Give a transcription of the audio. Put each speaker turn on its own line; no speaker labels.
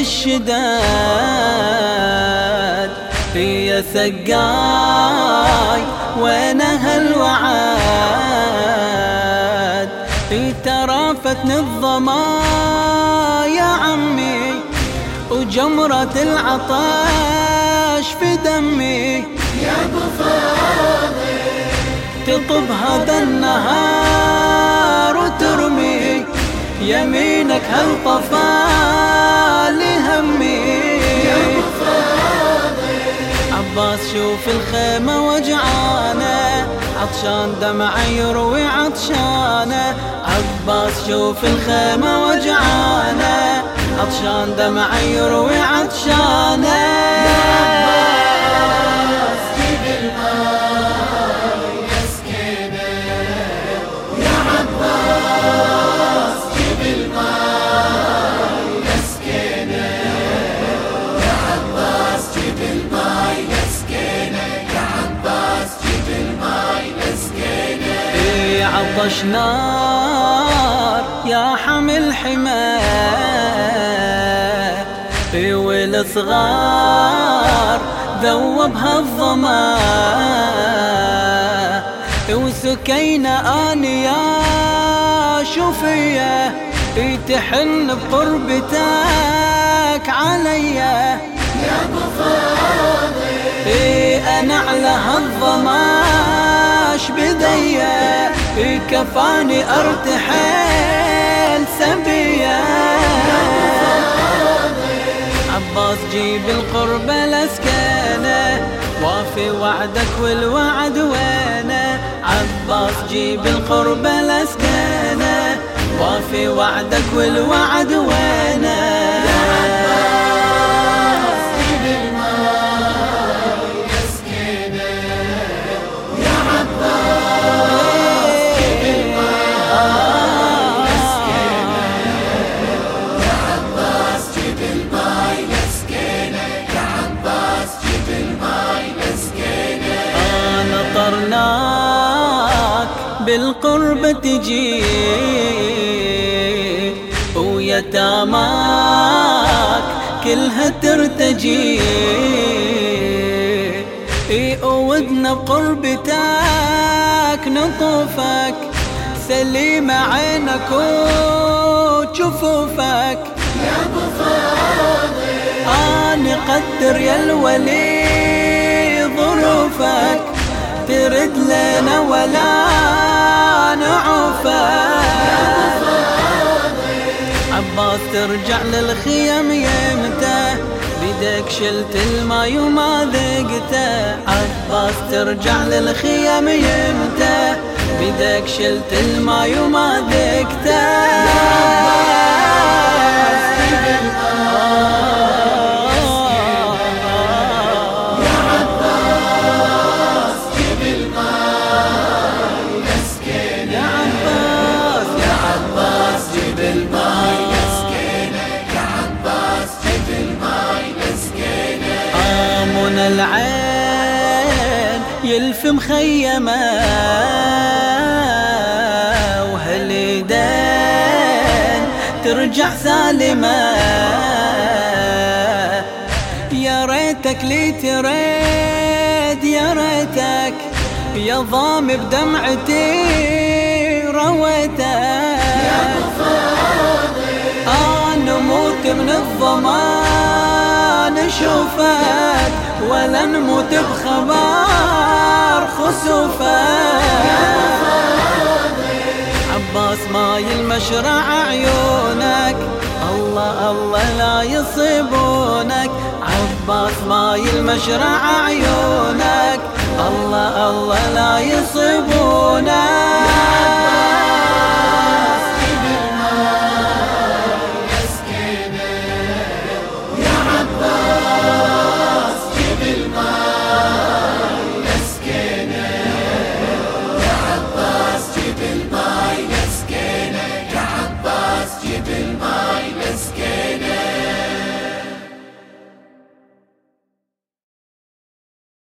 بالشداد يا سقاي وين هالوعاد ترافتني الظما يا عمي وجمرة العطش في دمي
يا ابو فاضل
تطب هذا النهار وترمي يمينك هالطفال همي
يا ابو فاضل
عباس شوف الخيمة وجعانة عطشان دمع يروي عطشانة عباس شوف الخيمة وجعانة عطشان دمع يروي عطشانة عطش نار يا حمل حماه والصغار ذوبها الظما وسكينة أنا يا شوفيه تحن بقربتك عليا
يا ابو فاضل
أنا على هالظماش بديا كفاني ارتحل سبيا عباس جيب القرب الاسكانه وافي وعدك والوعد وينه عباس جيب القرب الاسكانه وافي وعدك والوعد وينه بالقرب تجي ويتاماك كلها ترتجي ودنا بقربتك نطوفك سليمة عينك وجفوفك
يا ابو فاضل
أنا قدر يا الولي ظروفك ترد لنا ولا نعوفك عباس ترجع للخيم يمتى بيدك شلت الماي وما ذقته عباس ترجع للخيم يمتى بيدك شلت الماي وما ذقته العين يلف مخيمة وهاليدين ترجع سالمة يا ريتك لي تريد يا ريتك يا ضام بدمعتي رويتك
يا ابو فاضل
أنا موت من الظما نشوفك ولا نموت بخبر خسوفك عباس ماي المشرع عيونك الله الله لا يصيبونك عباس ماي المشرع عيونك الله الله لا يصيبونك